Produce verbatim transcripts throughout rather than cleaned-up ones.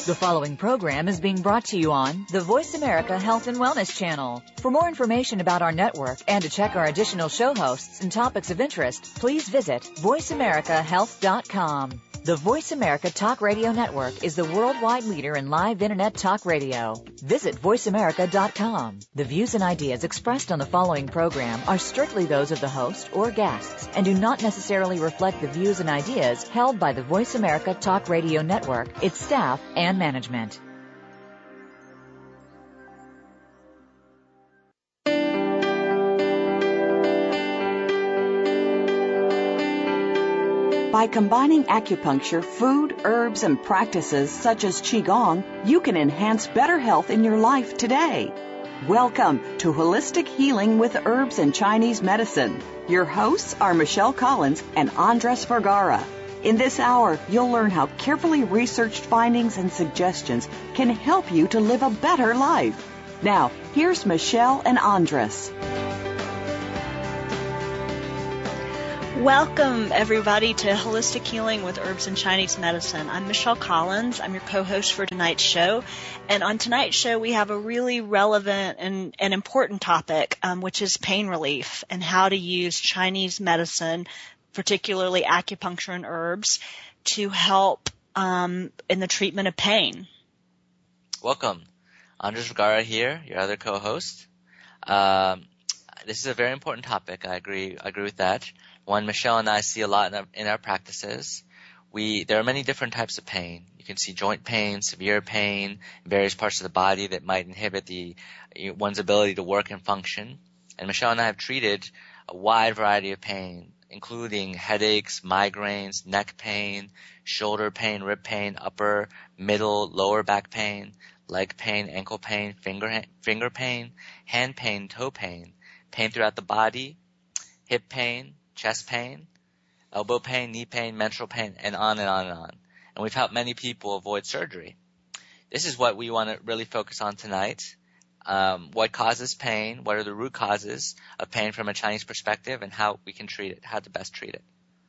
The following program is being brought to you on the Voice America Health and Wellness Channel. For more information about our network and to check our additional show hosts and topics of interest, please visit voice america health dot com. The Voice America Talk Radio Network is the worldwide leader in live Internet talk radio. Visit voice america dot com. The views and ideas expressed on the following program are strictly those of the host or guests and do not necessarily reflect the views and ideas held by the Voice America Talk Radio Network, its staff, and management. By combining acupuncture, food, herbs, and practices such as Qigong, you can enhance better health in your life today. Welcome to Holistic Healing with Herbs and Chinese Medicine. Your hosts are Michelle Collins and Andres Vergara. In this hour, you'll learn how carefully researched findings and suggestions can help you to live a better life. Now, here's Michelle and Andres. Welcome, everybody, to Holistic Healing with Herbs and Chinese Medicine. I'm Michelle Collins. I'm your co-host for tonight's show. And on tonight's show, we have a really relevant and, and important topic, um, which is pain relief and how to use Chinese medicine, particularly acupuncture and herbs, to help um, in the treatment of pain. Welcome. Andres Vergara here, your other co-host. Um, this is a very important topic. I agree. I agree with that. One Michelle and I see a lot in our, in our practices. We there are many different types of pain. You can see joint pain, severe pain, in various parts of the body that might inhibit the one's ability to work and function. And Michelle and I have treated a wide variety of pain, including headaches, migraines, neck pain, shoulder pain, rib pain, upper, middle, lower back pain, leg pain, ankle pain, finger finger pain, hand pain, toe pain, pain throughout the body, hip pain, chest pain, elbow pain, knee pain, menstrual pain, and on and on and on. And we've helped many people avoid surgery. This is what we want to really focus on tonight. Um, what causes pain? What are the root causes of pain from a Chinese perspective, and how we can treat it, how to best treat it.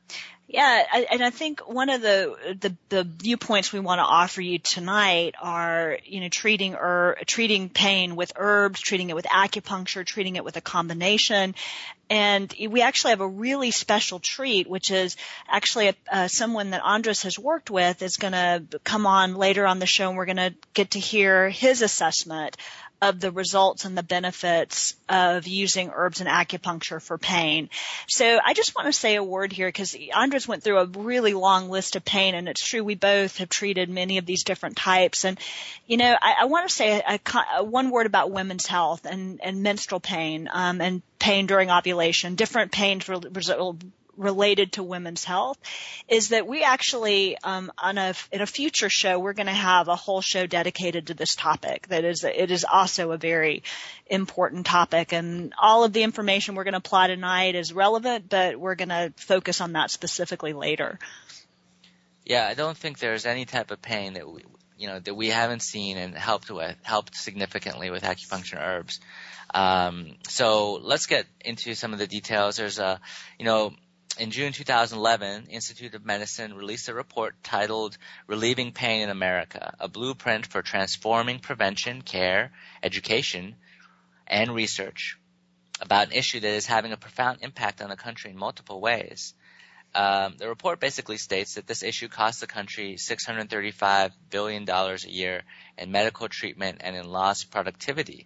Yeah, I, and I think one of the, the the viewpoints we want to offer you tonight are, you know, treating or treating pain with herbs, treating it with acupuncture, treating it with a combination. And we actually have a really special treat, which is actually a, uh, someone that Andres has worked with is going to come on later on the show, and we're going to get to hear his assessment of the results and the benefits of using herbs and acupuncture for pain. So I just want to say a word here, because Andres went through a really long list of pain, and it's true we both have treated many of these different types. And, you know, I, I want to say a, a, one word about women's health and, and menstrual pain um, and pain during ovulation, different pains re- re- related to women's health, is that we actually, um, on a, in a future show, we're going to have a whole show dedicated to this topic. That is, it is also a very important topic, and all of the information we're going to apply tonight is relevant, but we're going to focus on that specifically later. Yeah, I don't think there's any type of pain that we, you know, that we haven't seen and helped with, helped significantly with acupuncture and herbs. Um, so let's get into some of the details. There's a, you know, in June two thousand eleven, Institute of Medicine released a report titled Relieving Pain in America, a blueprint for transforming prevention, care, education, and research about an issue that is having a profound impact on the country in multiple ways. Um, the report basically states that this issue costs the country six hundred thirty-five billion dollars a year in medical treatment and in lost productivity.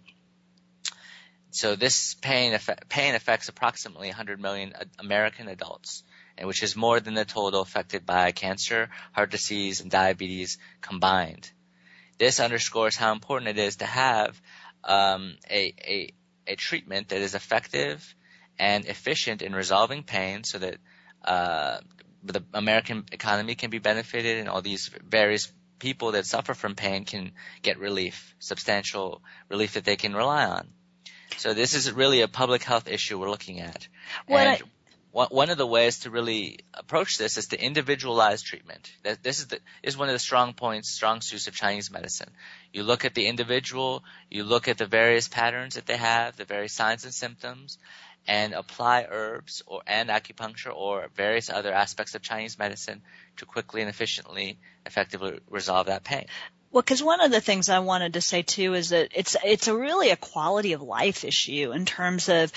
So this pain, effect, pain affects approximately one hundred million American adults, and which is more than the total affected by cancer, heart disease, and diabetes combined. This underscores how important it is to have um, a, a, a treatment that is effective and efficient in resolving pain, so that uh, the American economy can be benefited, and all these various people that suffer from pain can get relief, substantial relief that they can rely on. So this is really a public health issue we're looking at. What and I, one of the ways to really approach this is to individualize treatment. This is, the, is one of the strong points, strong suits of Chinese medicine. You look at the individual, you look at the various patterns that they have, the various signs and symptoms, and apply herbs or and acupuncture or various other aspects of Chinese medicine to quickly and efficiently, effectively resolve that pain. Well, because one of the things I wanted to say too is that it's it's a really a quality of life issue in terms of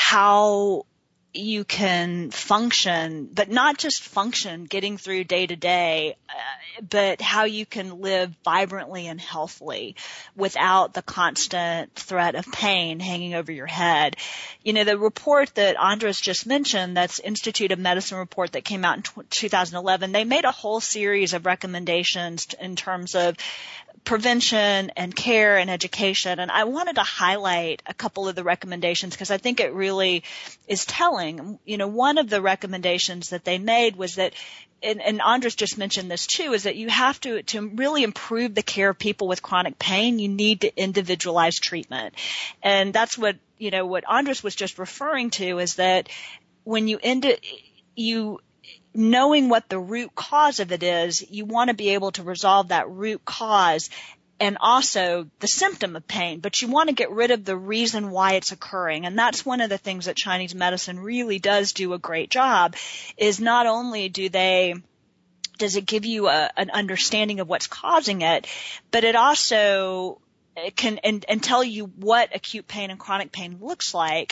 how you can function, but not just function getting through day to day, uh, but how you can live vibrantly and healthily without the constant threat of pain hanging over your head. You know, the report that Andres just mentioned, that's Institute of Medicine report that came out in two thousand eleven, they made a whole series of recommendations in terms of prevention and care and education. And I wanted to highlight a couple of the recommendations because I think it really is telling. You know, one of the recommendations that they made was that, and, and Andres just mentioned this too, is that you have to, to really improve the care of people with chronic pain, you need to individualize treatment. And that's what, you know, what Andres was just referring to is that when you end it, you, knowing what the root cause of it is, you want to be able to resolve that root cause and also the symptom of pain, but you want to get rid of the reason why it's occurring. And that's one of the things that Chinese medicine really does do a great job, is not only do they does it give you a, an understanding of what's causing it, but it also it can and, and tell you what acute pain and chronic pain looks like.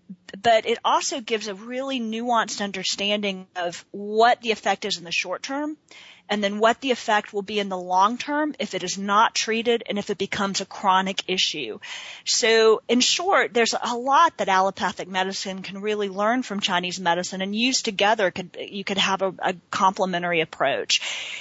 But it also gives a really nuanced understanding of what the effect is in the short term and then what the effect will be in the long term if it is not treated and if it becomes a chronic issue. So in short, there's a lot that allopathic medicine can really learn from Chinese medicine and use together. Could, you could have a, a complementary approach.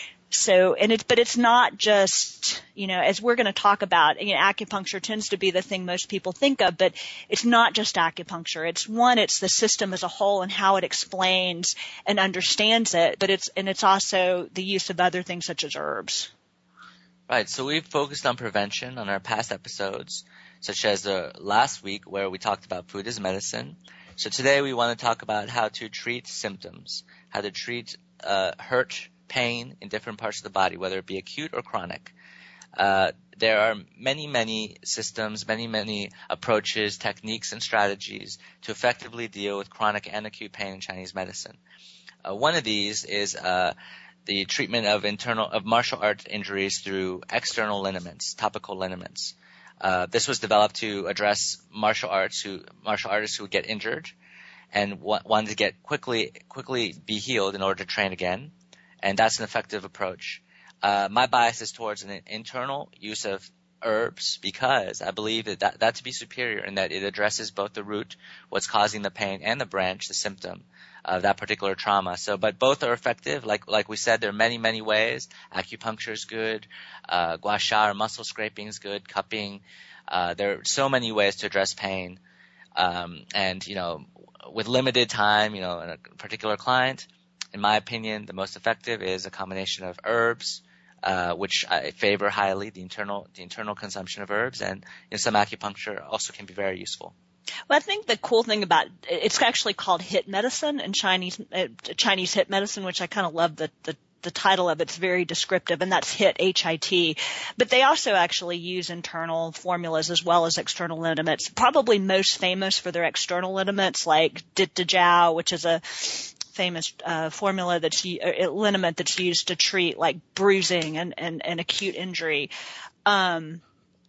So, and it's, but it's not just, you know, as we're going to talk about, you know, acupuncture tends to be the thing most people think of, but it's not just acupuncture. It's one, it's the system as a whole and how it explains and understands it, but it's, and it's also the use of other things such as herbs. Right. So we've focused on prevention on our past episodes, such as the last week where we talked about food as medicine. So today we want to talk about how to treat symptoms, how to treat, uh, hurt, pain in different parts of the body, whether it be acute or chronic. Uh, there are many, many systems, many, many approaches, techniques, and strategies to effectively deal with chronic and acute pain in Chinese medicine. Uh, one of these is uh, the treatment of internal of martial art injuries through external liniments, topical liniments. Uh, this was developed to address martial arts who martial artists who would get injured and wa- wanted to get quickly quickly be healed in order to train again. And that's an effective approach. Uh, my bias is towards an internal use of herbs because I believe that, that that to be superior in that it addresses both the root, what's causing the pain, and the branch, the symptom of that particular trauma. So, but both are effective. Like like we said, there are many, many ways. Acupuncture is good. Uh, gua sha or muscle scraping is good. Cupping. Uh, there are so many ways to address pain. Um, and, you know, with limited time, you know, in a particular client, in my opinion, the most effective is a combination of herbs, uh, which I favor highly, the internal the internal consumption of herbs, and you know, some acupuncture also can be very useful. Well, I think the cool thing about it's actually called HIT medicine in Chinese uh, Chinese HIT medicine, which I kind of love the, the the title of it's very descriptive, and that's HIT, H I T. But they also actually use internal formulas as well as external liniments. Probably most famous for their external liniments, like Dit De Jiao, which is a famous uh, formula that's uh, liniment that's used to treat like bruising and, and, and acute injury. Um,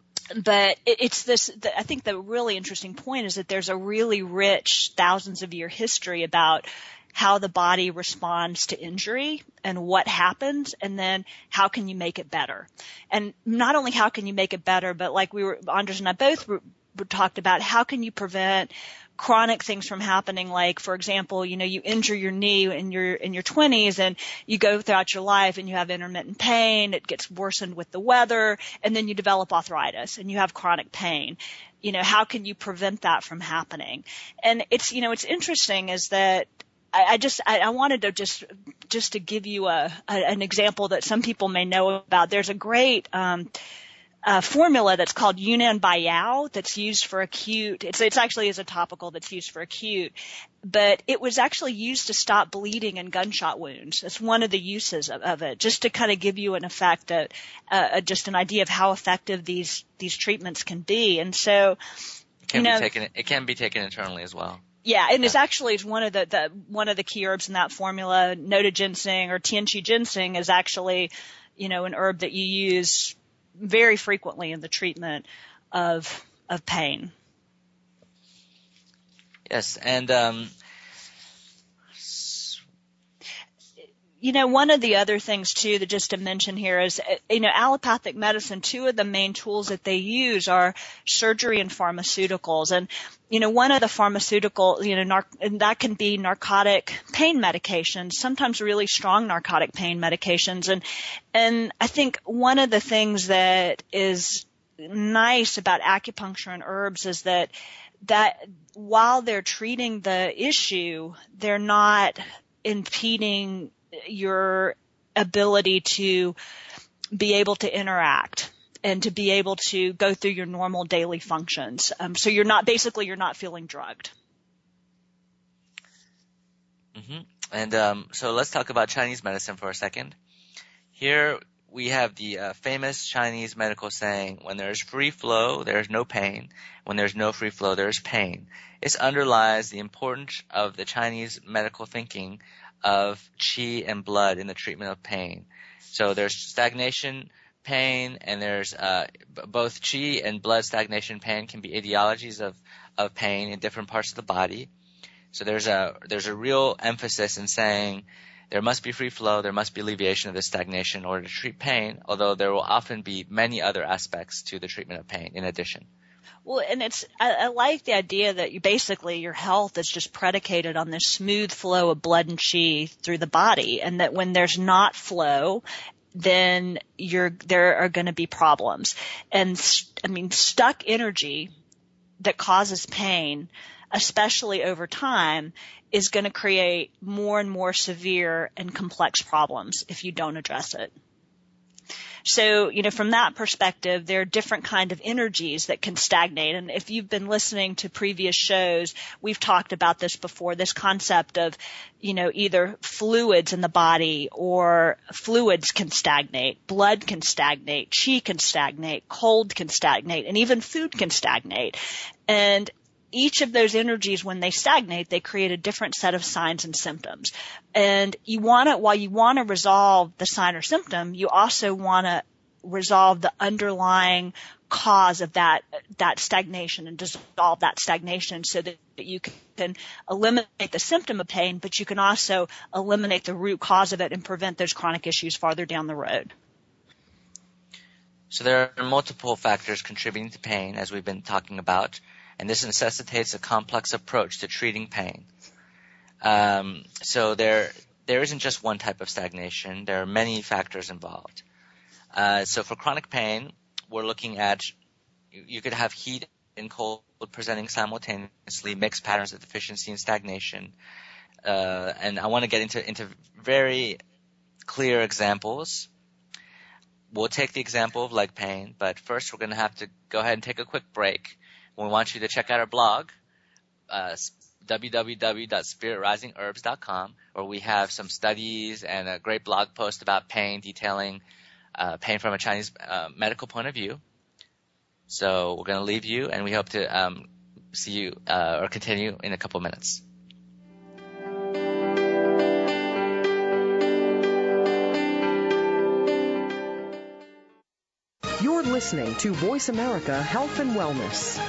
but it, it's this, the, I think the really interesting point is that there's a really rich thousands of year history about how the body responds to injury and what happens, and then how can you make it better? And not only how can you make it better, but like we were, Andres and I both were, were talked about, how can you prevent chronic things from happening? Like, for example, you know, you injure your knee in your, in your twenties and you go throughout your life and you have intermittent pain. It gets worsened with the weather, and then you develop arthritis and you have chronic pain. You know, how can you prevent that from happening? And it's, you know, it's interesting is that I, I just, I, I wanted to just, just to give you a, a, an example that some people may know about. There's a great, um, Uh, formula that's called Yunnan Baiyao that's used for acute. It's, it's actually is a topical that's used for acute, but it was actually used to stop bleeding in gunshot wounds. It's one of the uses of, of it, just to kind of give you an effect, uh, uh, just an idea of how effective these these treatments can be. And so, it can you know, be taken. It can be taken internally as well. Yeah, and it's actually it's one of the, the one of the key herbs in that formula. Noda ginseng or tianqi ginseng is actually, you know, an herb that you use very frequently in the treatment of of pain. Yes, and um, you know, one of the other things too that just to mention here is, you know, allopathic medicine, two of the main tools that they use are surgery and pharmaceuticals. And, you know, one of the pharmaceutical, you know, nar- and that can be narcotic pain medications, sometimes really strong narcotic pain medications. And, and I think one of the things that is nice about acupuncture and herbs is that, that while they're treating the issue, they're not impeding your ability to be able to interact and to be able to go through your normal daily functions. Um, so you're not, basically you're not feeling drugged. Mm-hmm. And um, so let's talk about Chinese medicine for a second. Here we have the uh, famous Chinese medical saying, when there's free flow, there's no pain. When there's no free flow, there's pain. This underlies the importance of the Chinese medical thinking of qi and blood in the treatment of pain. So there's stagnation pain, and there's uh, b- both qi and blood stagnation pain can be etiologies of, of pain in different parts of the body. So there's a there's a real emphasis in saying there must be free flow, there must be alleviation of the stagnation in order to treat pain, although there will often be many other aspects to the treatment of pain in addition. Well, and it's, I, I like the idea that you basically, your health is just predicated on this smooth flow of blood and qi through the body, and that when there's not flow, then you're, there are going to be problems. And I mean, stuck energy that causes pain, especially over time, is going to create more and more severe and complex problems if you don't address it. So, you know, from that perspective, there are different kind of energies that can stagnate. And if you've been listening to previous shows, we've talked about this before, this concept of, you know, either fluids in the body or fluids can stagnate, blood can stagnate, qi can stagnate, cold can stagnate, and even food can stagnate. And each of those energies, when they stagnate, they create a different set of signs and symptoms. And you want to, while you want to resolve the sign or symptom, you also want to resolve the underlying cause of that, that stagnation and dissolve that stagnation so that you can eliminate the symptom of pain, but you can also eliminate the root cause of it and prevent those chronic issues farther down the road. So there are multiple factors contributing to pain, as we've been talking about, and this necessitates a complex approach to treating pain. Um, so there, there isn't just one type of stagnation. There are many factors involved. Uh, so for chronic pain, we're looking at, you, you could have heat and cold presenting simultaneously, mixed patterns of deficiency and stagnation. Uh, and I want to get into, into very clear examples. We'll take the example of leg pain, but first we're going to have to go ahead and take a quick break. We want you to check out our blog, uh, w w w dot spirit rising herbs dot com, where we have some studies and a great blog post about pain, detailing uh, pain from a Chinese uh, medical point of view. So we're going to leave you, and we hope to um, see you uh, or continue in a couple minutes. You're listening to Voice America Health and Wellness.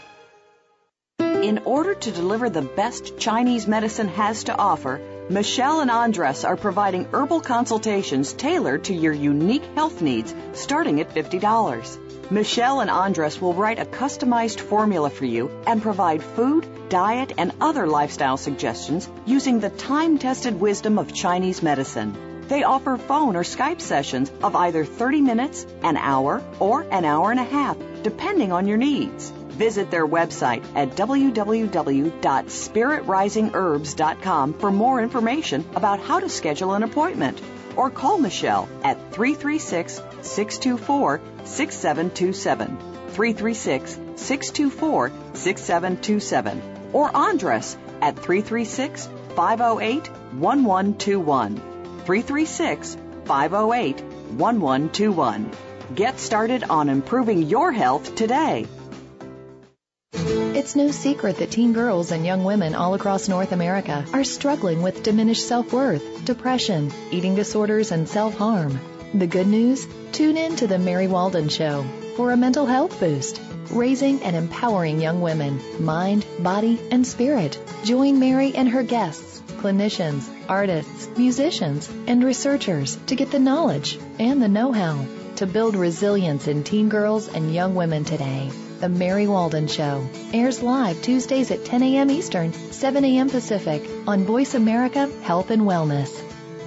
In order to deliver the best Chinese medicine has to offer, Michelle and Andres are providing herbal consultations tailored to your unique health needs, starting at fifty dollars. Michelle and Andres will write a customized formula for you and provide food, diet, and other lifestyle suggestions using the time-tested wisdom of Chinese medicine. They offer phone or Skype sessions of either thirty minutes, an hour, or an hour and a half, depending on your needs. Visit their website at w w w dot spirit rising herbs dot com for more information about how to schedule an appointment. Or call Michelle at three three six, six two four, six seven two seven, three three six, six two four, six seven two seven, or Andres at three three six, five oh eight, one one two one, three three six, five oh eight, one one two one. Get started on improving your health today. It's no secret that teen girls and young women all across North America are struggling with diminished self-worth, depression, eating disorders, and self-harm. The good news? Tune in to The Mary Walden Show for a mental health boost, raising and empowering young women, mind, body, and spirit. Join Mary and her guests, clinicians, artists, musicians, and researchers to get the knowledge and the know-how to build resilience in teen girls and young women today. The Mary Walden Show airs live Tuesdays at ten a.m. Eastern, seven a.m. Pacific on Voice America Health and Wellness.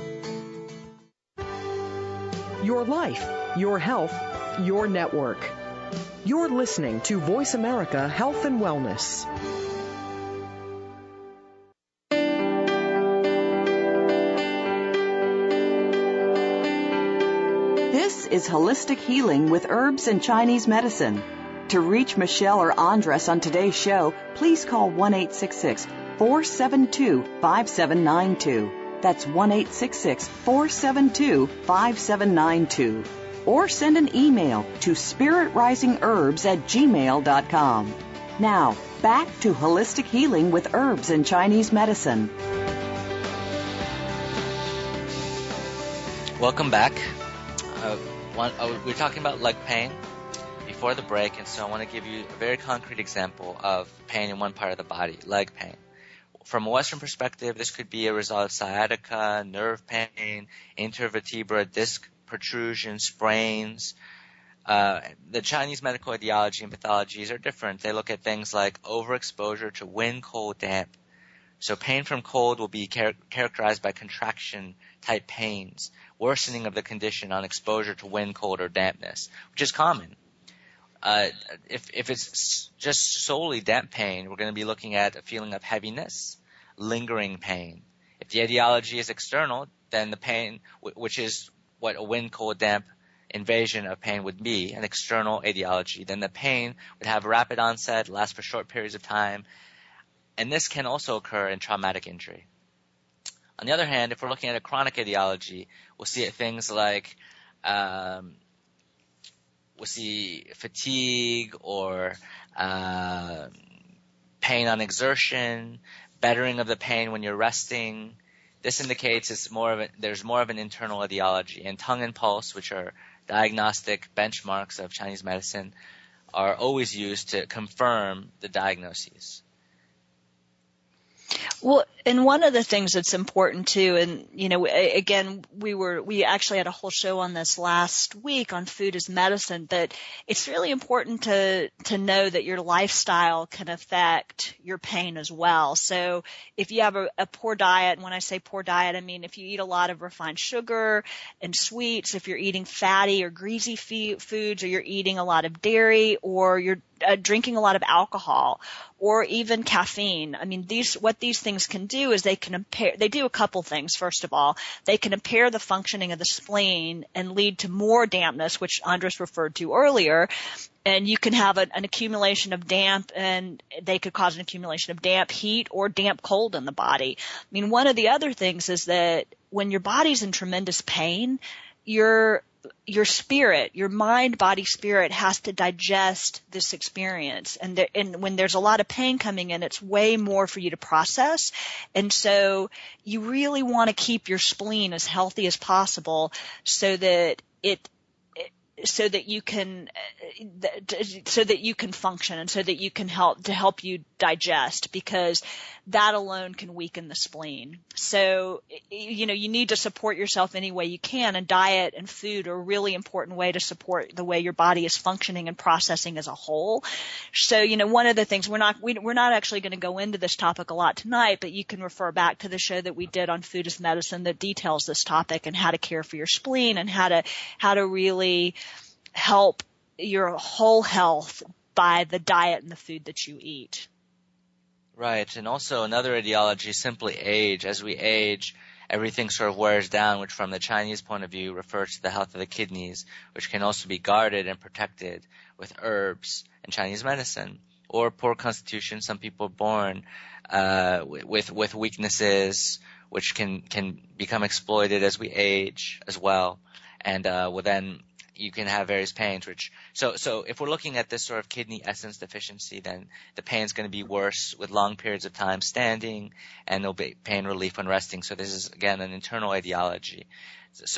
Your life, your health, your network. You're listening to Voice America Health and Wellness. This is Holistic Healing with Herbs and Chinese Medicine. To reach Michelle or Andres on today's show, please call one eight six six, four seven two, five seven nine two. That's one eight six six, four seven two, five seven nine two. Or send an email to spiritrisingherbs at gmail dot com. Now, back to Holistic Healing with Herbs and Chinese Medicine. Welcome back. Uh, one, uh, we're talking about leg pain before the break, and so I want to give you a very concrete example of pain in one part of the body, leg pain. From a Western perspective, this could be a result of sciatica, nerve pain, intervertebral disc protrusion, sprains. Uh, the Chinese medical etiology and pathologies are different. They look at things like overexposure to wind, cold, damp. So pain from cold will be char- characterized by contraction-type pains, worsening of the condition on exposure to wind, cold, or dampness, which is common. Uh, if, if it's just solely damp pain, we're going to be looking at a feeling of heaviness, lingering pain. If the etiology is external, then the pain, which is what a wind, cold, damp invasion of pain would be, an external etiology, then the pain would have rapid onset, last for short periods of time, and this can also occur in traumatic injury. On the other hand, if we're looking at a chronic etiology, we'll see things like um, we'll see fatigue or uh, pain on exertion, bettering of the pain when you're resting. This indicates it's more of a, there's more of an internal etiology. And tongue and pulse, which are diagnostic benchmarks of Chinese medicine, are always used to confirm the diagnoses. Well, and one of the things that's important too, and you know, again, we were we actually had a whole show on this last week on food as medicine, but it's really important to to know that your lifestyle can affect your pain as well. So if you have a, a poor diet, and when I say poor diet, I mean if you eat a lot of refined sugar and sweets, if you're eating fatty or greasy foods, or you're eating a lot of dairy, or you're uh, drinking a lot of alcohol, or even caffeine. I mean, these what these things can do is they can impair, they do a couple things. First of all, they can impair the functioning of the spleen and lead to more dampness, which Andres referred to earlier. And you can have a, an accumulation of damp, and they could cause an accumulation of damp heat or damp cold in the body. I mean, one of the other things is that when your body's in tremendous pain, your your spirit, your mind, body, spirit has to digest this experience. And, there, and when there's a lot of pain coming in, it's way more for you to process. And so you really want to keep your spleen as healthy as possible so that it so that you can so that you can function and so that you can help to help you digest, because that alone can weaken the spleen. So, you know, you need to support yourself any way you can, and diet and food are a really important way to support the way your body is functioning and processing as a whole. So, you know, one of the things we're not we, we're not actually going to go into this topic a lot tonight, but you can refer back to the show that we did on food as medicine that details this topic and how to care for your spleen and how to how to really help your whole health by the diet and the food that you eat. Right. And also another etiology is simply age. As we age, everything sort of wears down, which from the Chinese point of view refers to the health of the kidneys, which can also be guarded and protected with herbs and Chinese medicine. Or poor constitution. Some people are born uh, with with weaknesses, which can, can become exploited as we age as well. And uh, will then you can have various pains, which so so if we're looking at this sort of kidney essence deficiency, then the pain is going to be worse with long periods of time standing, and no pain relief when resting. So this is again an internal etiology. So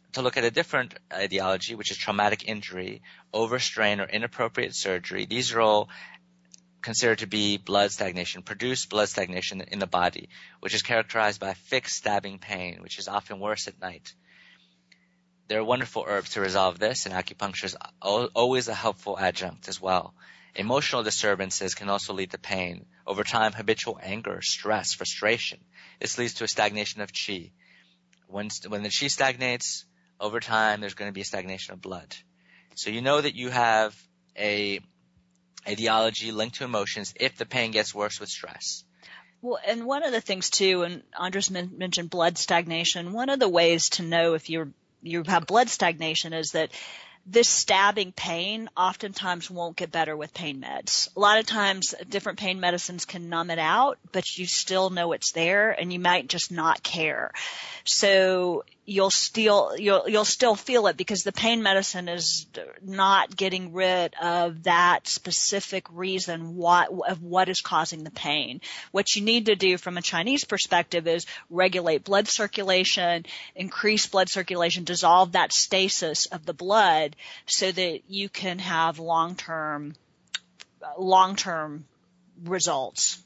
to look at a different etiology, which is traumatic injury, overstrain, or inappropriate surgery. These are all considered to be blood stagnation, produced blood stagnation in the body, which is characterized by fixed stabbing pain, which is often worse at night. There are wonderful herbs to resolve this, and acupuncture is always a helpful adjunct as well. Emotional disturbances can also lead to pain. Over time, habitual anger, stress, frustration. This leads to a stagnation of qi. When, when the qi stagnates, over time, there's going to be a stagnation of blood. So you know that you have a etiology linked to emotions if the pain gets worse with stress. Well, and one of the things too, and Andres mentioned blood stagnation, one of the ways to know if you're, you have blood stagnation is that this stabbing pain oftentimes won't get better with pain meds. A lot of times different pain medicines can numb it out, but you still know it's there and you might just not care. So you'll still, you'll, you'll still feel it because the pain medicine is not getting rid of that specific reason what, of what is causing the pain. What you need to do from a Chinese perspective is regulate blood circulation, increase blood circulation, dissolve that stasis of the blood so that you can have long-term, long-term results.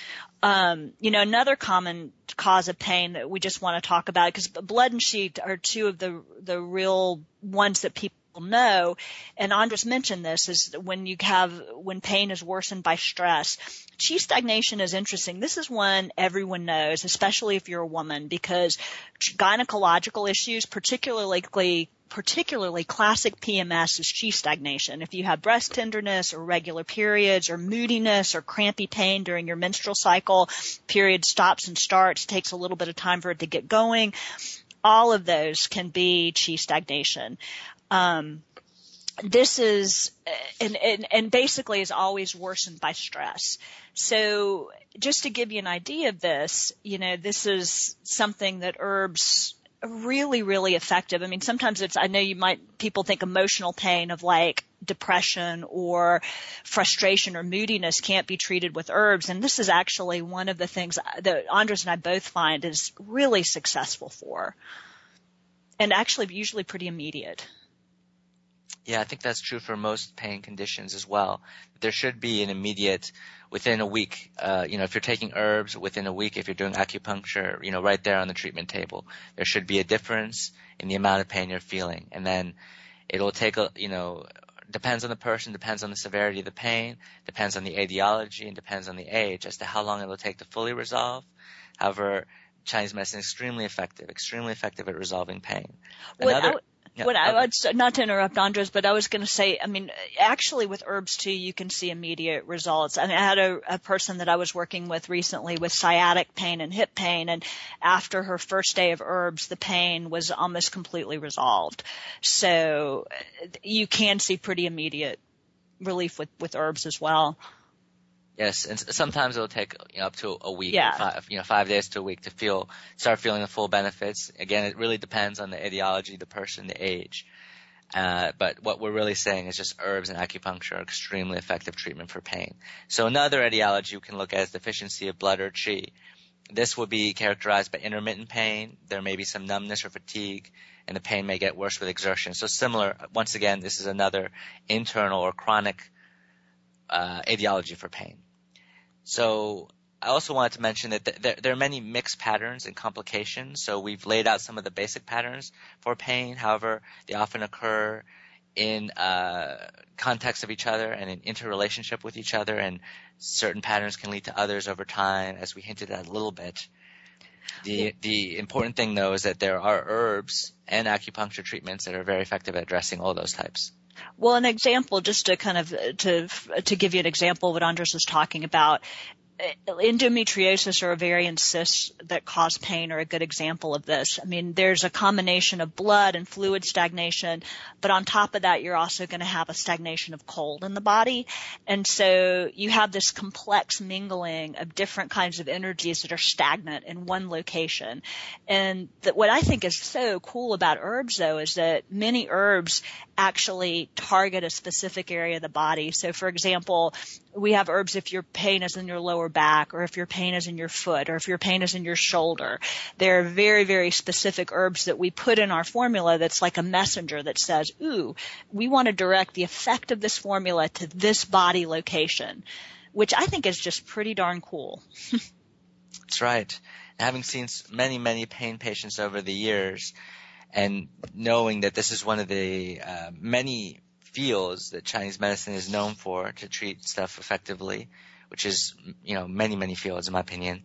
Um, you know, another common cause of pain that we just want to talk about, because blood and qi are two of the the real ones that people know, and Andres mentioned this, is when you have, when pain is worsened by stress. Qi stagnation is interesting. This is one everyone knows, especially if you're a woman, because gynecological issues, particularly particularly classic P M S, is qi stagnation. If you have breast tenderness or regular periods or moodiness or crampy pain during your menstrual cycle, period stops and starts, takes a little bit of time for it to get going, all of those can be qi stagnation. Um, this is, and, and, and basically is always worsened by stress. So just to give you an idea of this, you know, this is something that herbs really, really effective. I mean, sometimes it's, I know you might, people think emotional pain of like depression or frustration or moodiness can't be treated with herbs. And this is actually one of the things that Andres and I both find is really successful for, and actually usually pretty immediate. Yeah, I think that's true for most pain conditions as well. There should be an immediate, within a week, uh, you know, if you're taking herbs, within a week, if you're doing acupuncture, you know, right there on the treatment table, there should be a difference in the amount of pain you're feeling. And then it'll take a, you know, depends on the person, depends on the severity of the pain, depends on the etiology, and depends on the age as to how long it'll take to fully resolve. However, Chinese medicine is extremely effective, extremely effective at resolving pain. Another, What Yeah, what I would, not to interrupt Andres, but I was going to say, I mean, actually with herbs too, you can see immediate results. I mean, I had a, a person that I was working with recently with sciatic pain and hip pain, and after her first day of herbs, the pain was almost completely resolved. So you can see pretty immediate relief with, with herbs as well. Yes, and sometimes it'll take, you know, up to a week, yeah. five, you know, five days to a week to feel, start feeling the full benefits. Again, it really depends on the etiology, the person, the age. Uh, but what we're really saying is just herbs and acupuncture are extremely effective treatment for pain. So another etiology we can look at is deficiency of blood or qi. This would be characterized by intermittent pain. There may be some numbness or fatigue, and the pain may get worse with exertion. So similar, once again, this is another internal or chronic uh, etiology for pain. So I also wanted to mention that th- there, there are many mixed patterns and complications. So we've laid out some of the basic patterns for pain. However, they often occur in uh, context of each other and in interrelationship with each other, and certain patterns can lead to others over time, as we hinted at a little bit. The the important thing, though, is that there are herbs and acupuncture treatments that are very effective at addressing all those types. Well, an example, just to kind of to to give you an example of what Andres was talking about, endometriosis or ovarian cysts that cause pain are a good example of this. I mean, there's a combination of blood and fluid stagnation, but on top of that, you're also going to have a stagnation of cold in the body. And so you have this complex mingling of different kinds of energies that are stagnant in one location. And that what I think is so cool about herbs, though, is that many herbs actually target a specific area of the body. So, for example, we have herbs if your pain is in your lower back, or if your pain is in your foot, or if your pain is in your shoulder. They're very, very specific herbs that we put in our formula that's like a messenger that says, ooh, we want to direct the effect of this formula to this body location, which I think is just pretty darn cool. That's right. Having seen many, many pain patients over the years, and knowing that this is one of the uh, many fields that Chinese medicine is known for to treat stuff effectively, which is, you know, many, many fields in my opinion,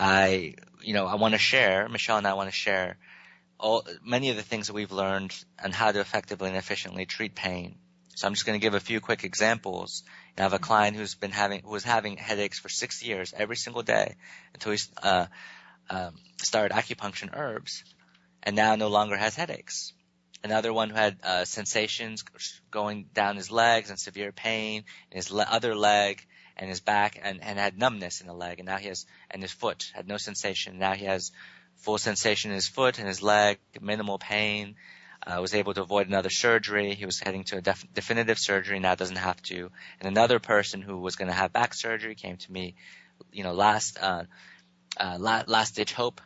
I, you know, I want to share, Michelle and I want to share all, many of the things that we've learned on how to effectively and efficiently treat pain. So I'm just going to give a few quick examples. I have a client who's been having, who was having headaches for six years every single day until he uh, um, started acupuncture and herbs, and now no longer has headaches. Another one who had uh, sensations going down his legs and severe pain in his le- other leg and his back, and, and had numbness in the leg, and now he has, and his foot had no sensation. Now he has full sensation in his foot and his leg, minimal pain. Uh, was able to avoid another surgery. He was heading to a def- definitive surgery, now doesn't have to. And another person who was going to have back surgery came to me, you know, last uh, uh, la- last ditch hope,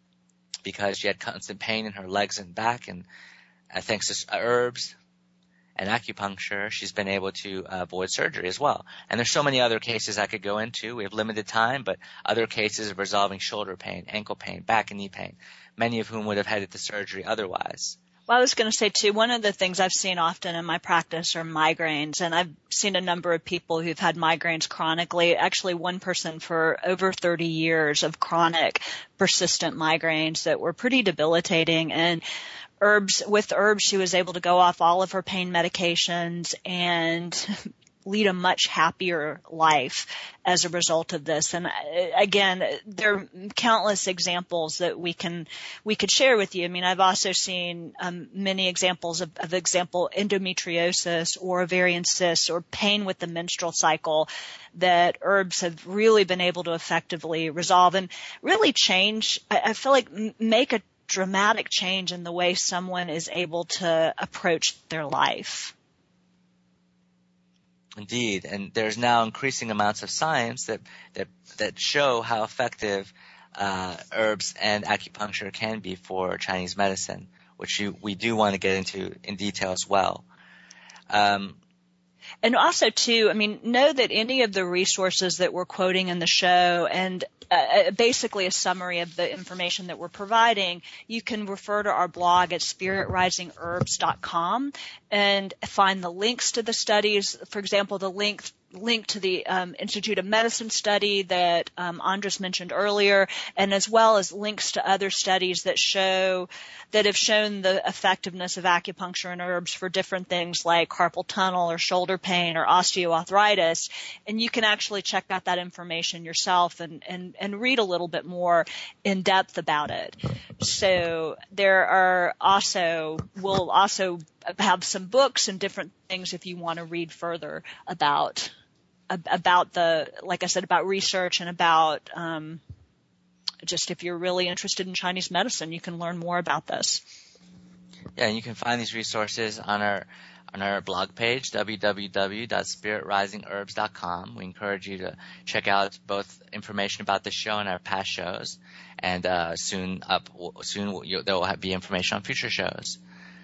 because she had constant pain in her legs and back, and uh, thanks to uh, herbs and acupuncture, she's been able to uh, avoid surgery as well. And there's so many other cases I could go into. We have limited time, but other cases of resolving shoulder pain, ankle pain, back and knee pain, many of whom would have headed to surgery otherwise. Well, I was going to say, too, one of the things I've seen often in my practice are migraines, and I've seen a number of people who've had migraines chronically. Actually, one person for over thirty years of chronic, persistent migraines that were pretty debilitating, and herbs, with herbs, she was able to go off all of her pain medications and lead a much happier life as a result of this. And again, there are countless examples that we can, we could share with you. I mean, I've also seen um, many examples of, of example, endometriosis or ovarian cysts or pain with the menstrual cycle that herbs have really been able to effectively resolve and really change. I, I feel like make a dramatic change in the way someone is able to approach their life. Indeed, and there's now increasing amounts of science that that that show how effective uh, herbs and acupuncture can be for Chinese medicine, which you, we do want to get into in detail as well. Um, and also, too, I mean, know that any of the resources that we're quoting in the show and uh, basically a summary of the information that we're providing, you can refer to our blog at spirit rising herbs dot com and find the links to the studies. For example, the link link to the um, Institute of Medicine study that um, Andres mentioned earlier, and as well as links to other studies that show that have shown the effectiveness of acupuncture and herbs for different things like carpal tunnel or shoulder pain or osteoarthritis. And you can actually check out that information yourself and, and, and read a little bit more in depth about it. So there are also, we'll also have some books and different things if you want to read further about about the, like I said, about research and about um, just if you're really interested in Chinese medicine, you can learn more about this. Yeah, and you can find these resources on our on our blog page, w w w dot spirit rising herbs dot com. We encourage you to check out both information about the show and our past shows, and uh, soon up soon there will be information on future shows.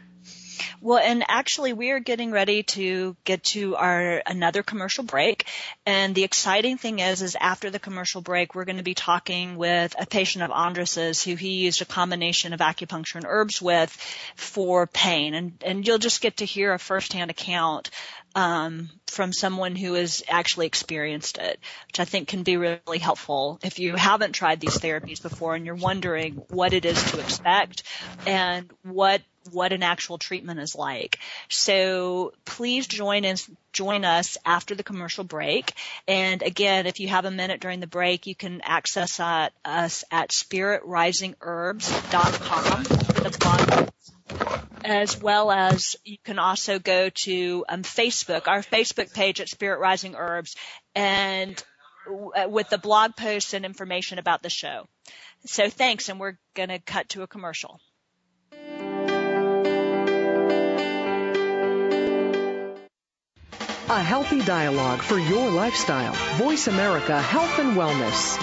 Well, and actually we are getting ready to get to our another commercial break. And the exciting thing is, is after the commercial break, we're going to be talking with a patient of Andres's who he used a combination of acupuncture and herbs with for pain. And, and you'll just get to hear a firsthand account um, from someone who has actually experienced it, which I think can be really helpful if you haven't tried these therapies before and you're wondering what it is to expect and what what an actual treatment is like. So please join us, join us after the commercial break. And again, if you have a minute during the break, you can access uh, us at spirit rising herbs dot com, the blog, as well as you can also go to um, Facebook, our Facebook page at Spirit Rising Herbs, and w- with the blog posts and information about the show. So thanks, and we're going to cut to a commercial. A healthy dialogue for your lifestyle. Voice America Health and Wellness.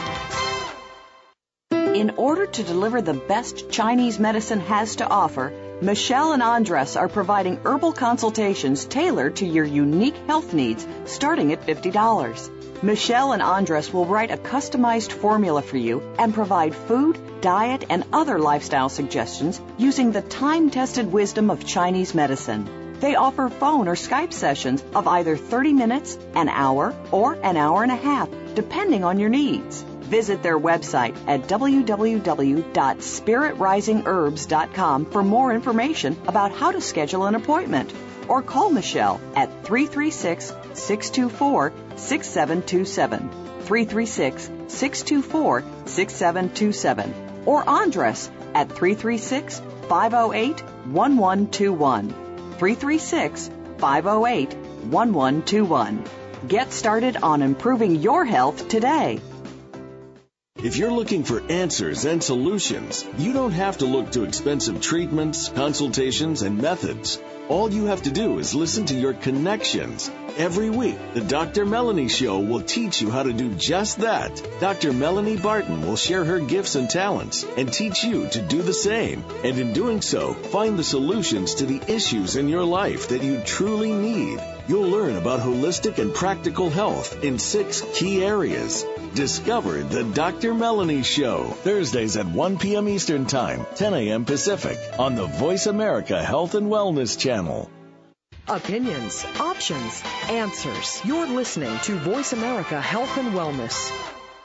In order to deliver the best Chinese medicine has to offer, Michelle and Andres are providing herbal consultations tailored to your unique health needs, starting at fifty dollars. Michelle and Andres will write a customized formula for you and provide food, diet, and other lifestyle suggestions using the time-tested wisdom of Chinese medicine. They offer phone or Skype sessions of either thirty minutes, an hour, or an hour and a half, depending on your needs. Visit their website at w w w dot spirit rising herbs dot com for more information about how to schedule an appointment. Or call Michelle at three three six, six two four, six seven two seven, three three six, six two four, six seven two seven, or Andres at three three six, five oh eight, one one two one, three three six, five oh eight, one one two one. Get started on improving your health today. If you're looking for answers and solutions, you don't have to look to expensive treatments, consultations, and methods. All you have to do is listen to your connections. Every week, the Doctor Melanie Show will teach you how to do just that. Doctor Melanie Barton will share her gifts and talents and teach you to do the same. And in doing so, find the solutions to the issues in your life that you truly need. You'll learn about holistic and practical health in six key areas. Discover the Doctor Melanie Show, Thursdays at one p.m. Eastern Time, ten a.m. Pacific, on the Voice America Health and Wellness Channel. Opinions, options, answers. You're listening to Voice America Health and Wellness.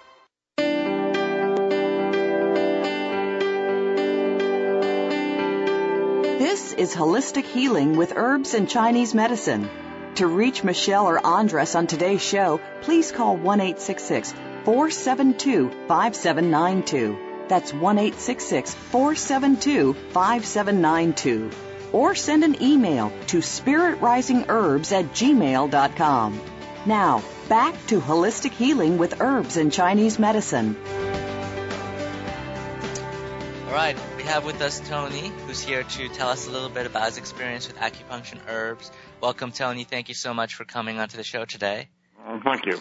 This is Holistic Healing with Herbs and Chinese Medicine. To reach Michelle or Andres on today's show, please call one eight six six, four seven two, five seven nine two. That's one eight six six, four seven two, five seven nine two. Or send an email to spirit rising herbs at gmail dot com. Now, back to Holistic Healing with Herbs and Chinese Medicine. All right, we have with us Tony, who's here to tell us a little bit about his experience with acupuncture and herbs. Welcome, Tony. Thank you so much for coming onto the show today. Uh, thank you.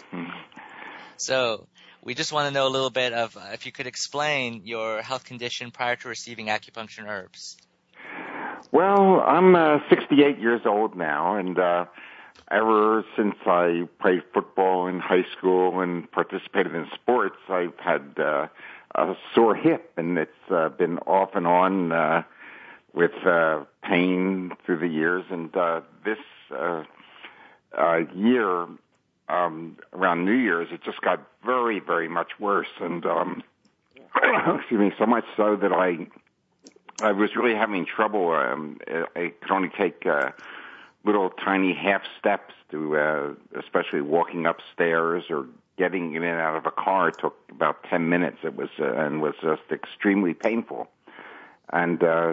So we just want to know a little bit of uh, if you could explain your health condition prior to receiving acupuncture and herbs. Well, I'm uh, sixty-eight years old now, and uh, ever since I played football in high school and participated in sports, I've had uh, a sore hip, and it's uh, been off and on uh, with uh, pain through the years. And uh, this uh, uh, year, um, around New Year's, it just got very, very much worse. And um, excuse me, so much so that I I was really having trouble. Um, I could only take uh, little tiny half steps to, uh, especially walking upstairs or getting in and out of a car. It took about ten minutes. It was uh, and was just extremely painful. And uh,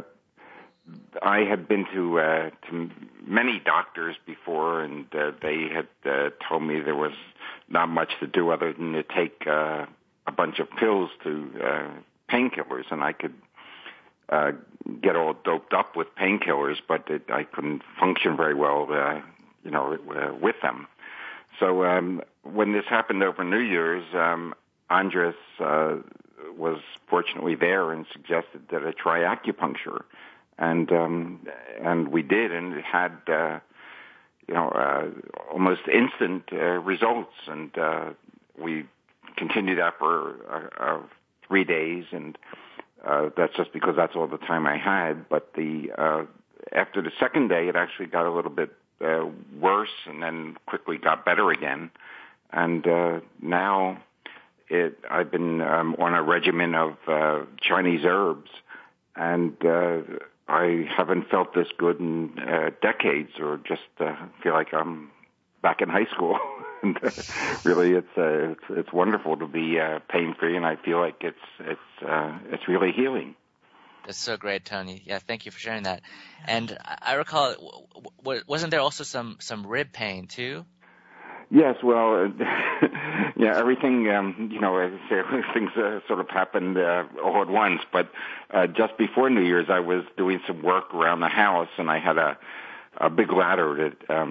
I had been to uh, to many doctors before, and uh, they had uh, told me there was not much to do other than to take uh, a bunch of pills to uh, painkillers, and I could uh, get all doped up with painkillers, but it, I couldn't function very well, uh, you know, uh, with them. So um, when this happened over New Year's, um, Andres uh, was fortunately there and suggested that I try acupuncture, and um, and we did, and it had uh, you know uh, almost instant uh, results, and uh, we continued that for uh, uh, three days, and uh, that's just because that's all the time I had. But the uh, after the second day, it actually got a little bit uh, worse, and then quickly got better again, and uh, now it I've been um, on a regimen of uh, Chinese herbs, and uh, I haven't felt this good in uh, decades, or just uh, feel like I'm back in high school. And uh, really, it's, uh, it's it's wonderful to be uh, pain free, and I feel like it's it's uh, it's really healing. That's so great, Tony. Yeah, thank you for sharing that. And I recall, wasn't there also some some rib pain too? Yes, well, yeah, everything, um, you know, things uh, sort of happened uh, all at once. But uh, just before New Year's, I was doing some work around the house, and I had a, a big ladder that um,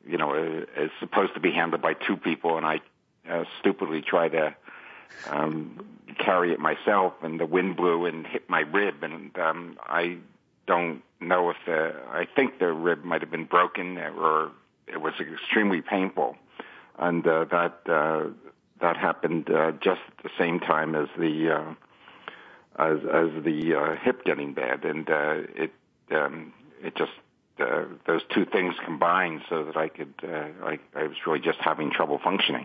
you know, is supposed to be handled by two people, and I uh, stupidly try to um, carry it myself, and the wind blew and hit my rib, and um, I don't know if the, I think the rib might have been broken, or it was extremely painful, and uh, that uh, that happened uh, just at the same time as the uh, as as the uh, hip getting bad, and uh, it um, it just uh, those two things combined so that I could uh, I, I was really just having trouble functioning.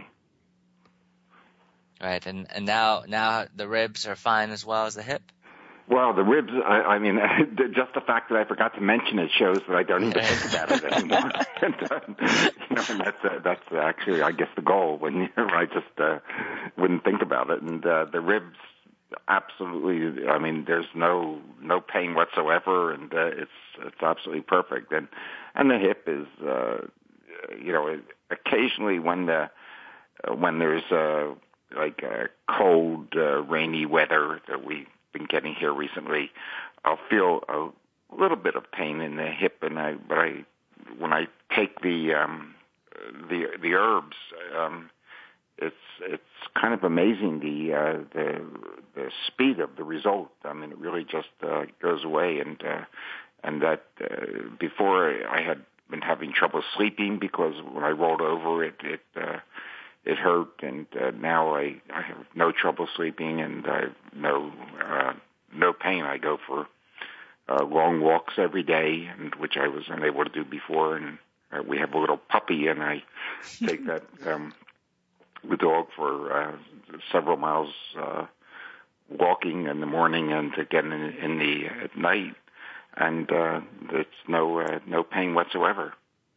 Right, and and now now the ribs are fine as well as the hip. Well, the ribs, I, I mean, just the fact that I forgot to mention it shows that I don't even think about it anymore. and, uh, you know, and that's, uh, that's actually, I guess, the goal when you, I just uh, wouldn't think about it. And uh, the ribs, absolutely, I mean, there's no no pain whatsoever, and uh, it's it's absolutely perfect. And and the hip is, uh, you know, occasionally when the uh, when there's uh, like uh, cold, uh, rainy weather that we been getting here recently, I'll feel a little bit of pain in the hip, and I but I when I take the um, the the herbs, um, it's it's kind of amazing the uh, the the speed of the result. I mean, it really just uh, goes away, and uh, and that uh, before I had been having trouble sleeping because when I rolled over, it it uh, it hurt, and uh, now I, I have no trouble sleeping, and I have no uh, no pain. I go for uh, long walks every day, and which I was unable to do before. And uh, we have a little puppy, and I take that um, the dog for uh, several miles uh, walking in the morning and again in, in the at night, and uh, it's no uh, no pain whatsoever.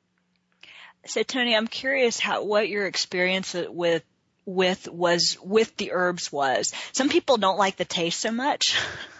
So, Tony, I'm curious how what your experience with with was with the herbs was. Some people don't like the taste so much.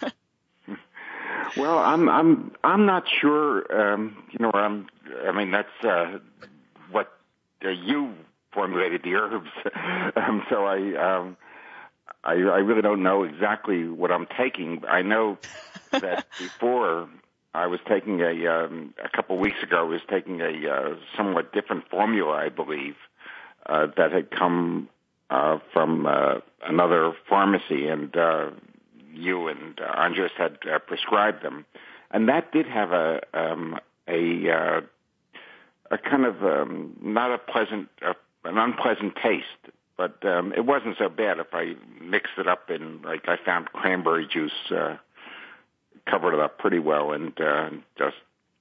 Well, I'm I'm I'm not sure. Um, you know, I'm. I mean, that's uh, what uh, you formulated the herbs. um, so I, um, I I really don't know exactly what I'm taking. I know that before. I was taking a um, a couple of weeks ago. I was taking a uh, somewhat different formula, I believe, uh, that had come uh, from uh, another pharmacy, and uh, you and uh, Andres had uh, prescribed them, and that did have a um, a uh, a kind of um, not a pleasant, uh, an unpleasant taste, but um, it wasn't so bad if I mixed it up in, like, I found cranberry juice. Uh, covered it up pretty well, and uh, just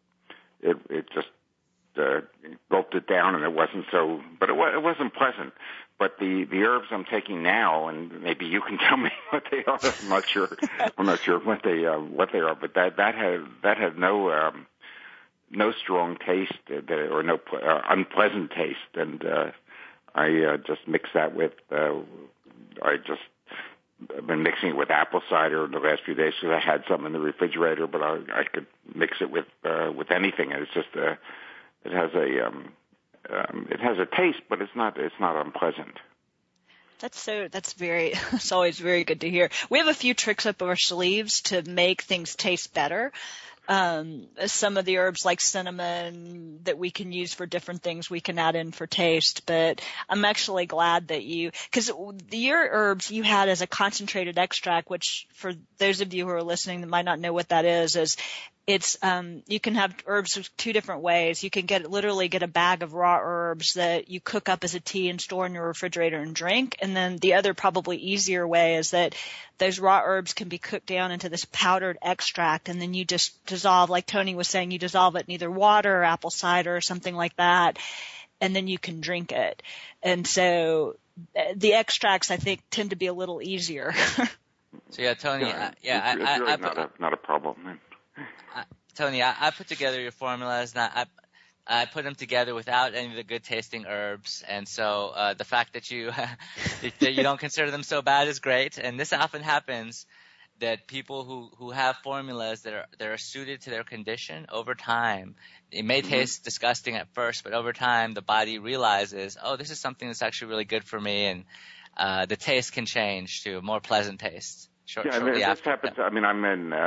it it just uh, gulped it down, and it wasn't so, but it, wa- it wasn't pleasant. But the, the herbs I'm taking now, and maybe you can tell me what they are. I'm not sure. I'm not sure what they uh, what they are, but that that has that has no um, no strong taste uh, or no uh, unpleasant taste, and uh, I uh, just mix that with. Uh, I just. I've been mixing it with apple cider in the last few days because I had some in the refrigerator, but I, I could mix it with uh, with anything. And it's just a, it has a um, um, it has a taste, but it's not it's not unpleasant. That's so. That's very. It's always very good to hear. We have a few tricks up our sleeves to make things taste better. Um, some of the herbs like cinnamon that we can use for different things we can add in for taste, but I'm actually glad that you, because your herbs you had as a concentrated extract, which for those of you who are listening that might not know what that is, is it's, um, you can have herbs two different ways. You can get, literally get a bag of raw herbs that you cook up as a tea and store in your refrigerator and drink. And then the other probably easier way is that those raw herbs can be cooked down into this powdered extract, and then you just dissolve, like Tony was saying, you dissolve it in either water or apple cider or something like that, and then you can drink it. And so the extracts, I think, tend to be a little easier. So yeah, Tony, yeah, uh, yeah, it's, I, it's really I, I, not a not a problem. I, Tony, I, I put together your formulas, and I, I put them together without any of the good tasting herbs, and so uh, the fact that you that you don't consider them so bad is great. And this often happens, that people who, who have formulas that are that are suited to their condition, over time, it may Mm-hmm. taste disgusting at first, but over time the body realizes, oh, this is something that's actually really good for me, and uh, the taste can change to a more pleasant taste. Short, Yeah, shortly this after. happens. I mean, I'm in uh,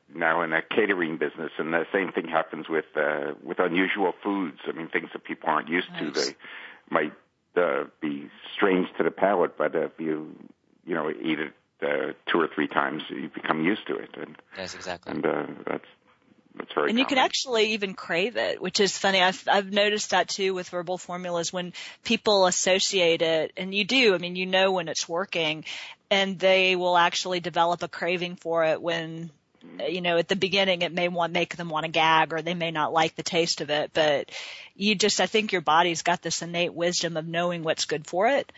now in a catering business, and the same thing happens with uh, with unusual foods. I mean, things that people aren't used nice. to. They might uh, be strange to the palate, but if you you know eat it uh, two or three times, you become used to it. And, yes, exactly. And uh, that's that's very. And you common. can actually even crave it, which is funny. I've I've noticed that too with herbal formulas when people associate it, and you do. I mean, you know when it's working, and they will actually develop a craving for it when. You know, at the beginning, it may want make them want to gag, or they may not like the taste of it. But you just, I think your body's got this innate wisdom of knowing what's good for it.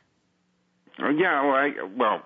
Oh, yeah, well, I, well,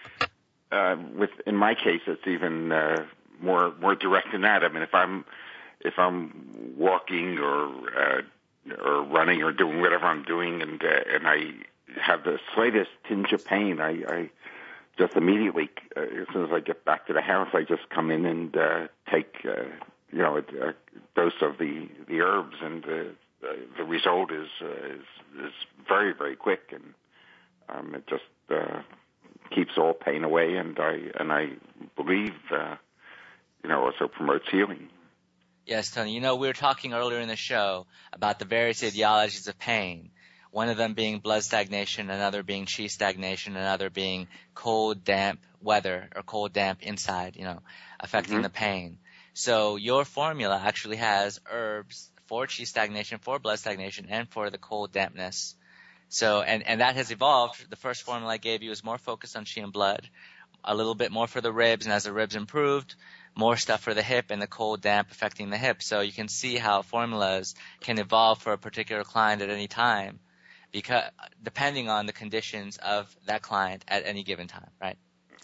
uh, with in my case, it's even uh, more more direct than that. I mean, if I'm if I'm walking or uh, or running or doing whatever I'm doing, and uh, and I have the slightest tinge of pain, I. I just immediately, uh, as soon as I get back to the house, I just come in and uh, take, uh, you know, a, a dose of the, the herbs, and the, the, the result is, uh, is is very, very quick, and um, it just uh, keeps all pain away, and I and I believe, uh, you know, also promotes healing. Yes, Tony. You know, we were talking earlier in the show about the various etiologies of pain. One of them being blood stagnation, another being chi stagnation, another being cold, damp weather or cold, damp inside, you know, affecting mm-hmm. the pain. So your formula actually has herbs for chi stagnation, for blood stagnation, and for the cold dampness. So, and, and that has evolved. The first formula I gave you is more focused on chi and blood, a little bit more for the ribs, and as the ribs improved, more stuff for the hip and the cold, damp affecting the hip. So you can see how formulas can evolve for a particular client at any time. Because depending on the conditions of that client at any given time, right?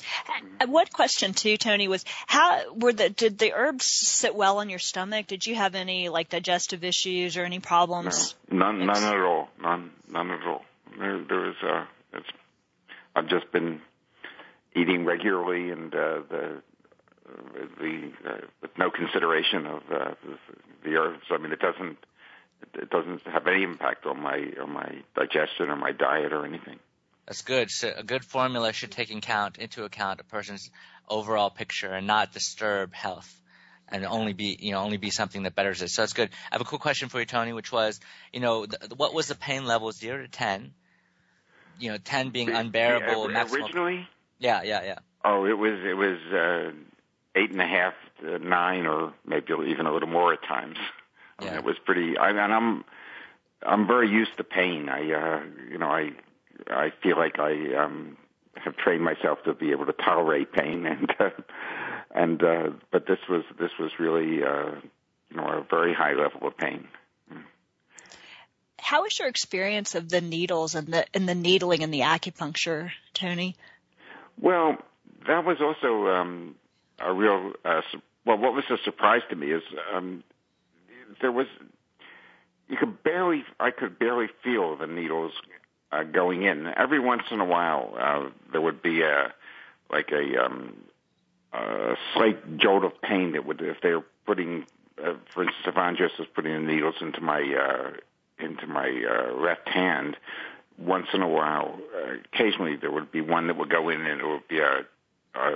One question too, Tony, was how were the did the herbs sit well on your stomach? Did you have any like digestive issues or any problems? No, none, none at all. None, none at all. There, there was. Uh, it's, I've just been eating regularly, and uh, the uh, the uh, with no consideration of uh, the, the herbs. I mean, it doesn't. It doesn't have any impact on my on my digestion or my diet or anything. That's good. So a good formula should take account into account a person's overall picture and not disturb health, and only be you know only be something that betters it. So that's good. I have a quick question for you, Tony, which was, you know, the, what was the pain level zero to ten? You know, ten being the, unbearable. The, maximum. Originally? Yeah, yeah, yeah. Oh, it was it was uh, eight and a half to nine, or maybe even a little more at times. I mean, yeah. It was pretty. I mean, I'm I'm very used to pain. I uh, you know I I feel like I um, have trained myself to be able to tolerate pain, and uh, and uh, but this was this was really uh, you know a very high level of pain. How was your experience of the needles and the and the needling and the acupuncture, Tony? Well, that was also um, a real. Uh, well, what was a surprise to me is. Um, There was, you could barely, I could barely feel the needles uh, going in. Every once in a while, uh, there would be a, like a, um, a slight jolt of pain that would, if they were putting, uh, for instance, if Andres was putting the needles into my, uh, into my uh, left hand, once in a while, uh, occasionally there would be one that would go in and it would be a, a,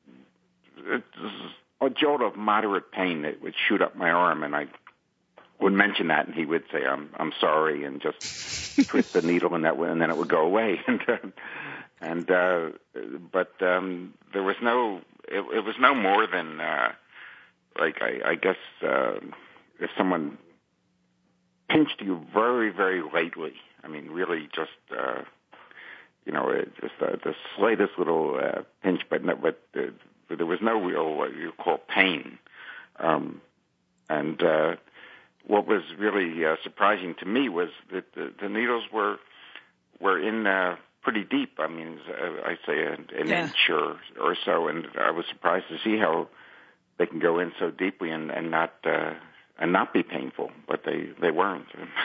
a jolt of moderate pain that would shoot up my arm, and I would mention that, and he would say, "I'm I'm sorry," and just twist the needle, and that would, and then it would go away. and uh, and uh, but um, there was no, it, it was no more than uh, like I, I guess uh, if someone pinched you very very lightly. I mean, really just uh, you know, it, just uh, the slightest little uh, pinch, but no, but, uh, but there was no real what you call pain, um, and. Uh, What was really uh, surprising to me was that the, the needles were were in uh, pretty deep. I mean, uh, I'd say an, an yeah. inch or, or so, and I was surprised to see how they can go in so deeply and, and not uh, and not be painful. But they, they weren't.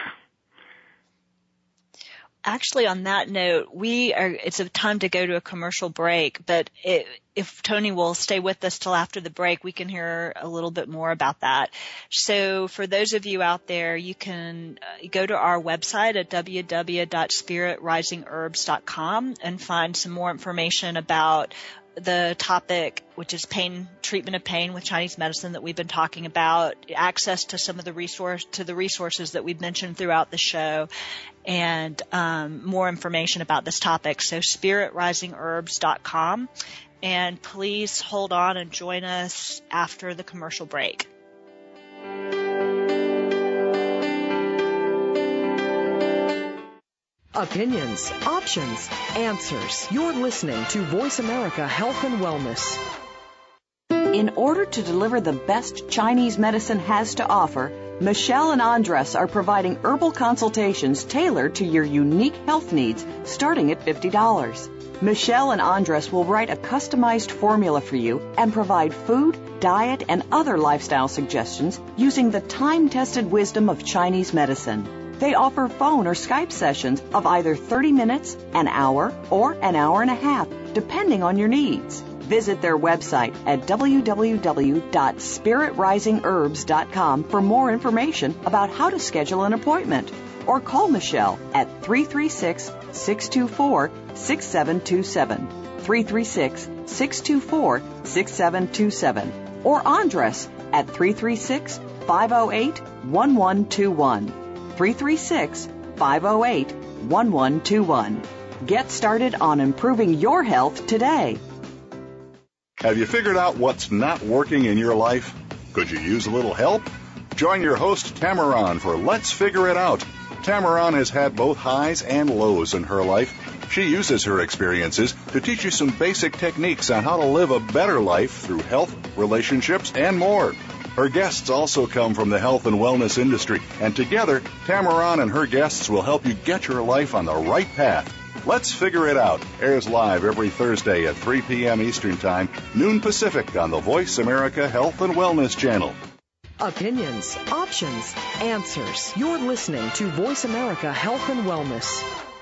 Actually, on that note, we are. It's a time to go to a commercial break. But it, if Tony will stay with us till after the break, we can hear a little bit more about that. So, for those of you out there, you can uh, go to our website at w w w dot spirit rising herbs dot com and find some more information about the topic, which is pain treatment of pain with Chinese medicine that we've been talking about, access to some of the resource to the resources that we've mentioned throughout the show, and um, more information about this topic. So spirit rising herbs dot com, and please hold on and join us after the commercial break. Opinions, options, answers. You're listening to Voice America Health and Wellness. In order to deliver the best Chinese medicine has to offer, Michelle and Andres are providing herbal consultations tailored to your unique health needs, starting at fifty dollars. Michelle and Andres will write a customized formula for you and provide food, diet, and other lifestyle suggestions using the time-tested wisdom of Chinese medicine. They offer phone or Skype sessions of either thirty minutes, an hour, or an hour and a half, depending on your needs. Visit their website at w w w dot spirit rising herbs dot com for more information about how to schedule an appointment. Or call Michelle at three three six, six two four, six seven two seven, three three six, six two four, six seven two seven, or Andres at three three six, five oh eight, one one two one. three three six, five oh eight, one one two one. Get started on improving your health today. Have you figured out what's not working in your life? Could you use a little help? Join your host, Tamaran, for Let's Figure It Out. Tamaran has had both highs and lows in her life. She uses her experiences to teach you some basic techniques on how to live a better life through health, relationships, and more. Her guests also come from the health and wellness industry, and together, Tamaran and her guests will help you get your life on the right path. Let's Figure It Out airs live every Thursday at three p.m. Eastern Time, noon Pacific on the Voice America Health and Wellness Channel. Opinions, options, answers. You're listening to Voice America Health and Wellness.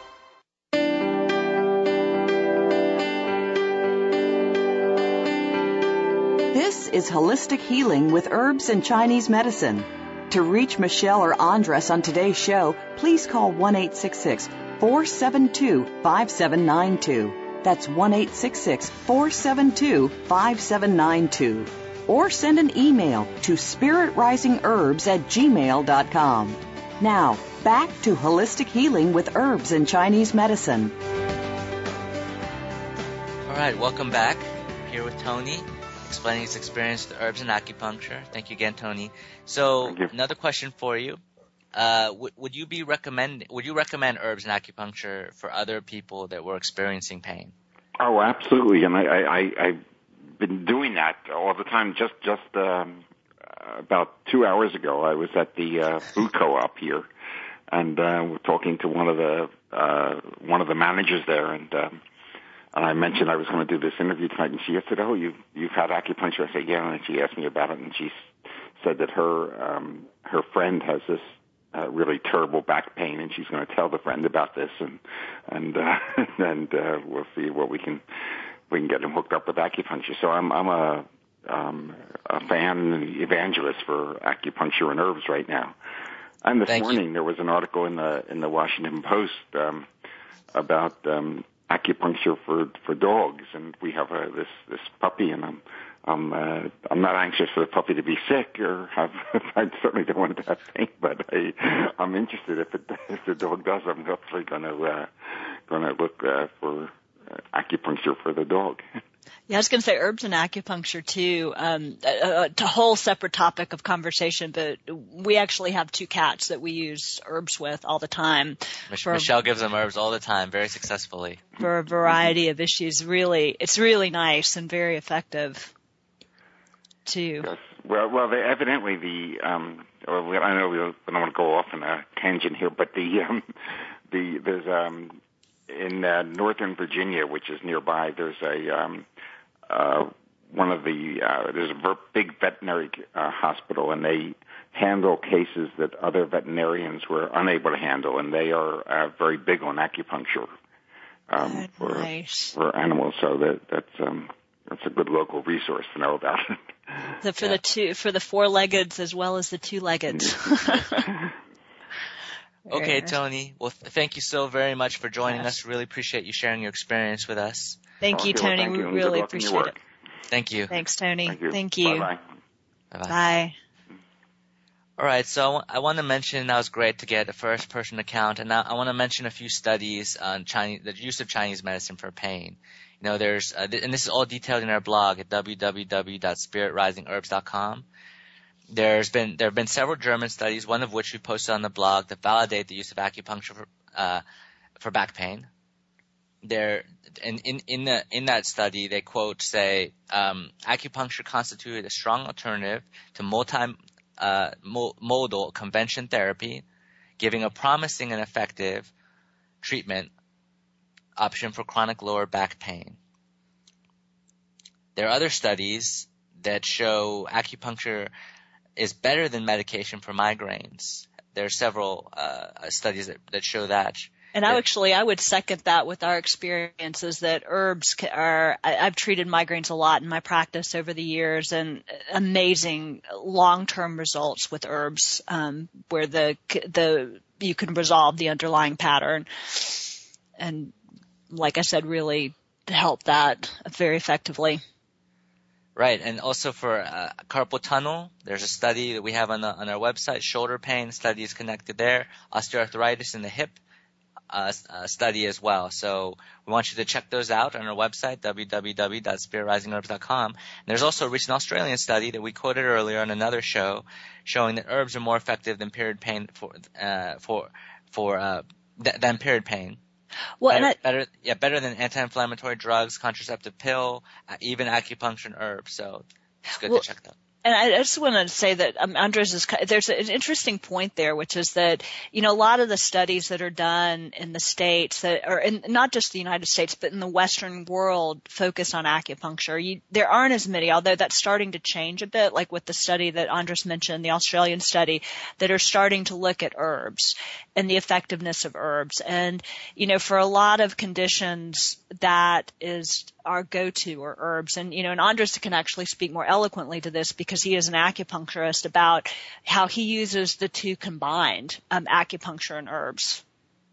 This is Holistic Healing with Herbs and Chinese Medicine. To reach Michelle or Andres on today's show, please call one eight six six, four seven two, five seven nine two. That's one eight six six, four seven two, five seven nine two. Or send an email to spirit rising herbs at gmail dot com. Now, back to Holistic Healing with Herbs and Chinese Medicine. All right, welcome back. I'm here with Tony, explaining his experience with herbs and acupuncture. Thank you again, Tony. So, another question for you: uh, would, would you be recommend Would you recommend herbs and acupuncture for other people that were experiencing pain? Oh, absolutely, and I, I, I I've been doing that all the time. Just just um, about two hours ago, I was at the uh, food co-op here, and uh, we're talking to one of the uh, one of the managers there, and. Um, And I mentioned I was going to do this interview tonight, and she said, "Oh, you you've had acupuncture?" I said, "Yeah." And she asked me about it, and she said that her um, her friend has this uh, really terrible back pain, and she's going to tell the friend about this, and and uh, and uh, we'll see what we can we can get him hooked up with acupuncture. So I'm I'm a um, a fan and evangelist for acupuncture and herbs right now. And this Thank morning you. there was an article in the in the Washington Post um, about. Um, acupuncture for for dogs, and we have a, this this puppy, and I'm I'm uh, I'm not anxious for the puppy to be sick or have. I certainly don't want it to have pain, but I I'm interested if it if the dog does. I'm hopefully going to uh, going to look uh, for uh, acupuncture for the dog. Yeah, I was going to say herbs and acupuncture too. Um, a, a whole separate topic of conversation, but we actually have two cats that we use herbs with all the time. Mich- for, Michelle gives them herbs all the time, very successfully. For a variety of issues. Really, it's really nice and very effective too. Yes. Well, well, they, evidently the um, well, I know we don't want to go off on a tangent here, but the um, the there's um, in uh, Northern Virginia, which is nearby, there's a um, uh, one of the uh, there's a ver- big veterinary uh, hospital, and they handle cases that other veterinarians were unable to handle, and they are uh, very big on acupuncture um, Good, for nice. for animals. So that that's um, that's a good local resource to know about. The, for Yeah. the two, for the four-leggeds as well as the two-leggeds. Okay, Tony. Well, th- thank you so very much for joining yes. us. Really appreciate you sharing your experience with us. Thank okay, you, Tony. Well, thank we you. really appreciate it. Thank you. Thanks, Tony. Thank you. Thank you. Bye-bye. Bye-bye. Bye. All right, so I, w- I want to mention that was great to get a first-person account, and now I want to mention a few studies on Chinese, the use of Chinese medicine for pain. You know, there's, uh, th- and this is all detailed in our blog at w w w dot spirit rising herbs dot com. There's been there have been several German studies, one of which we posted on the blog, that validate the use of acupuncture for uh, for back pain. There, in in in, the, in that study, they quote say um, acupuncture constituted a strong alternative to multi Uh, modal convention therapy, giving a promising and effective treatment option for chronic lower back pain. There are other studies that show acupuncture is better than medication for migraines. There are several uh, studies that, that show that. And I actually, I would second that with our experiences that herbs are, I, I've treated migraines a lot in my practice over the years, and amazing long-term results with herbs, um, where the, the, you can resolve the underlying pattern. And like I said, really help that very effectively. Right. And also for uh, carpal tunnel, there's a study that we have on, the, on our website, shoulder pain, study is connected there, osteoarthritis in the hip. Uh, uh, study as well. So we want you to check those out on our website, w w w dot spirit rising herbs dot com. And there's also a recent Australian study that we quoted earlier on another show showing that herbs are more effective than period pain for, uh, for, for, uh, th- than period pain. Well, better, and I, better, yeah, better than anti-inflammatory drugs, contraceptive pill, uh, even acupuncture and herbs. So it's good well, to check that out. And I just want to say that um, Andres is, there's an interesting point there, which is that, you know, a lot of the studies that are done in the States that are in not just the United States, but in the Western world focus on acupuncture. You, there aren't as many, although that's starting to change a bit, like with the study that Andres mentioned, the Australian study, that are starting to look at herbs and the effectiveness of herbs. And, you know, for a lot of conditions, that is our go-to or herbs. And, you know, and Andres can actually speak more eloquently to this because he is an acupuncturist about how he uses the two combined, um, acupuncture and herbs.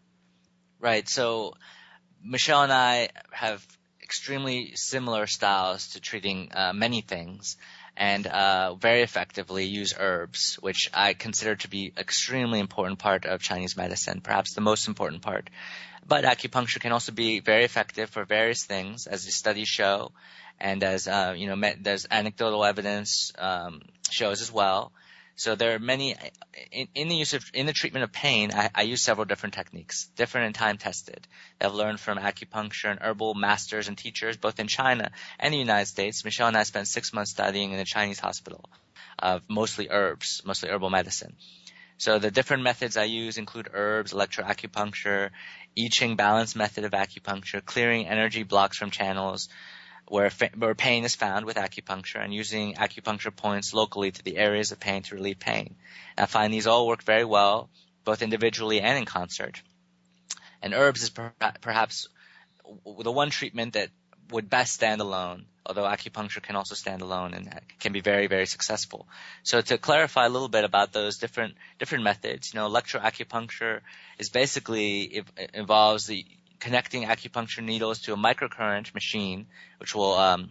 Right. So Michelle and I have extremely similar styles to treating uh, many things, and uh, very effectively use herbs, which I consider to be extremely important part of Chinese medicine, perhaps the most important part. But acupuncture can also be very effective for various things, as the studies show, and as uh, you know, there's anecdotal evidence um, shows as well. So there are many in, in the use of in the treatment of pain. I, I use several different techniques, different and time tested. I've learned from acupuncture and herbal masters and teachers, both in China and the United States. Michelle and I spent six months studying in a Chinese hospital of mostly herbs, mostly herbal medicine. So the different methods I use include herbs, electroacupuncture, I Ching balance method of acupuncture, clearing energy blocks from channels where, fa- where pain is found with acupuncture, and using acupuncture points locally to the areas of pain to relieve pain. And I find these all work very well, both individually and in concert. And herbs is per- perhaps the one treatment that would best stand alone, although acupuncture can also stand alone and can be very, very successful. So to clarify a little bit about those different different methods, you know, electroacupuncture is basically it, it involves the connecting acupuncture needles to a microcurrent machine, which will um,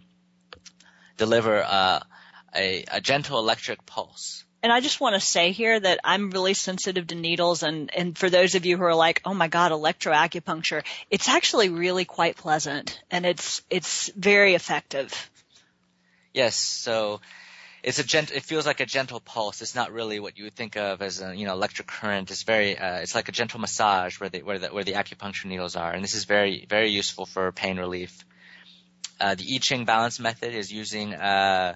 deliver uh, a, a gentle electric pulse. And I just want to say here that I'm really sensitive to needles, and, and for those of you who are like, oh my God, electroacupuncture, it's actually really quite pleasant, and it's it's very effective. Yes, so it's a gent- it feels like a gentle pulse. It's not really what you would think of as a, you know, electric current. It's very uh, it's like a gentle massage where the where the where the acupuncture needles are, and this is very very useful for pain relief. Uh, the I Ching balance method is using uh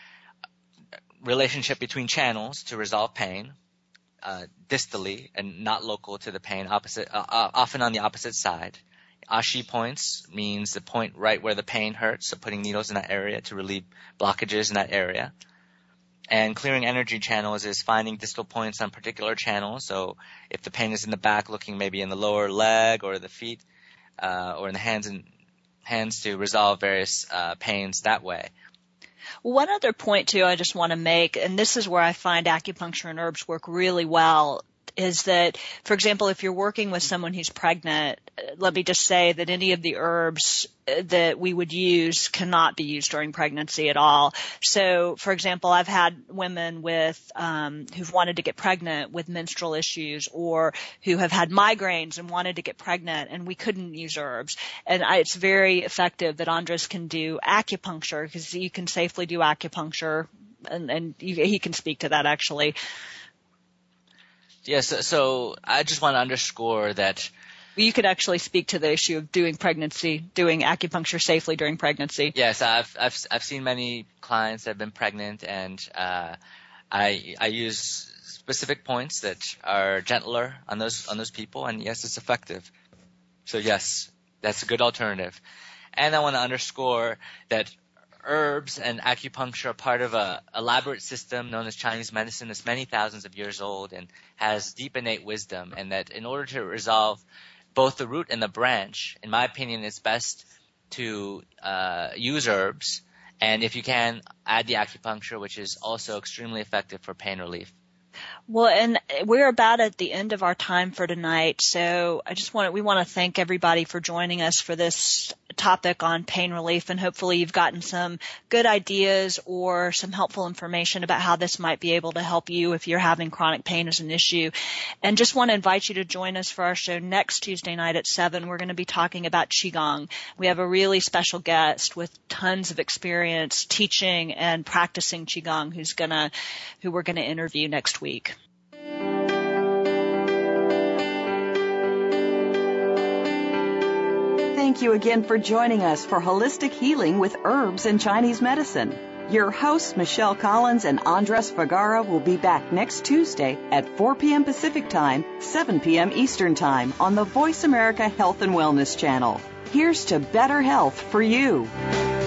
relationship between channels to resolve pain, uh, distally and not local to the pain, opposite, uh, uh, often on the opposite side. Ashi points means the point right where the pain hurts, so putting needles in that area to relieve blockages in that area. And clearing energy channels is finding distal points on particular channels, so if the pain is in the back, looking maybe in the lower leg or the feet, uh, or in the hands and hands to resolve various uh, pains that way. One other point, too, I just want to make, and this is where I find acupuncture and herbs work really well, is that, for example, if you're working with someone who's pregnant, let me just say that any of the herbs that we would use cannot be used during pregnancy at all. So, for example, I've had women with um, who've wanted to get pregnant with menstrual issues, or who have had migraines and wanted to get pregnant, and we couldn't use herbs. And I, it's very effective that Andres can do acupuncture, because you can safely do acupuncture, and, and you, he can speak to that actually. Yes, yeah, so, so I just want to underscore that you could actually speak to the issue of doing pregnancy, doing acupuncture safely during pregnancy. Yes, I've I've I've seen many clients that have been pregnant, and uh, I I use specific points that are gentler on those on those people, and yes, it's effective. So yes, that's a good alternative. And I want to underscore that herbs and acupuncture are part of a elaborate system known as Chinese medicine that's many thousands of years old and has deep innate wisdom, and that in order to resolve both the root and the branch, in my opinion, it's best to uh, use herbs, and if you can, add the acupuncture, which is also extremely effective for pain relief. Well, and we're about at the end of our time for tonight, so I just want we want to thank everybody for joining us for this topic on pain relief, and hopefully you've gotten some good ideas or some helpful information about how this might be able to help you if you're having chronic pain as an issue. And just want to invite you to join us for our show next Tuesday night at seven. We're going to be talking about Qigong. We have a really special guest with tons of experience teaching and practicing Qigong who's gonna, who we're going to interview next week. Thank you again for joining us for Holistic Healing with Herbs and Chinese Medicine. Your hosts, Michelle Collins and Andres Vergara, will be back next Tuesday at four p.m. Pacific Time, seven p.m. Eastern Time on the Voice America Health and Wellness Channel. Here's to better health for you.